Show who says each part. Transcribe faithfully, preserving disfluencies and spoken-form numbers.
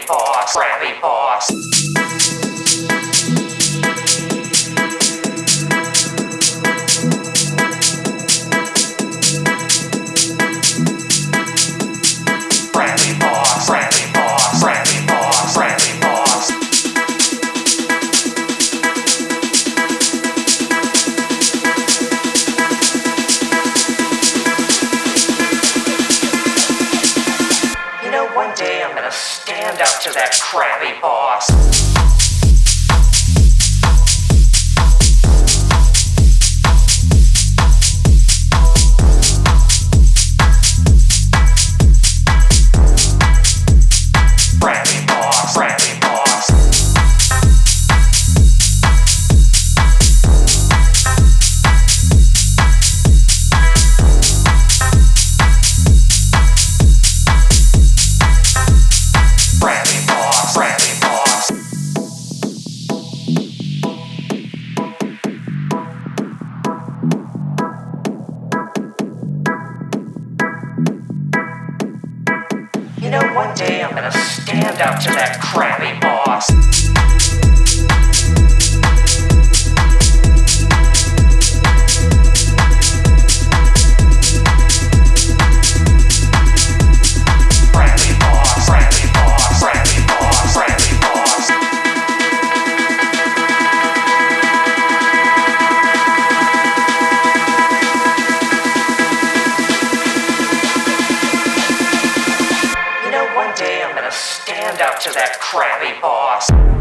Speaker 1: boss, crabby boss. Crabby boss, crabby boss, crabby boss, crabby boss. You know, one day I'm gonna stand up to that crabby boss. Crabby boss, crabby boss. Crabby boss, crabby boss. You know, one day I'm gonna stand up to that crabby boss. Crabby boss, crabby boss, crabby boss, crabby boss. You know, one day I'm gonna stand up to that crabby boss.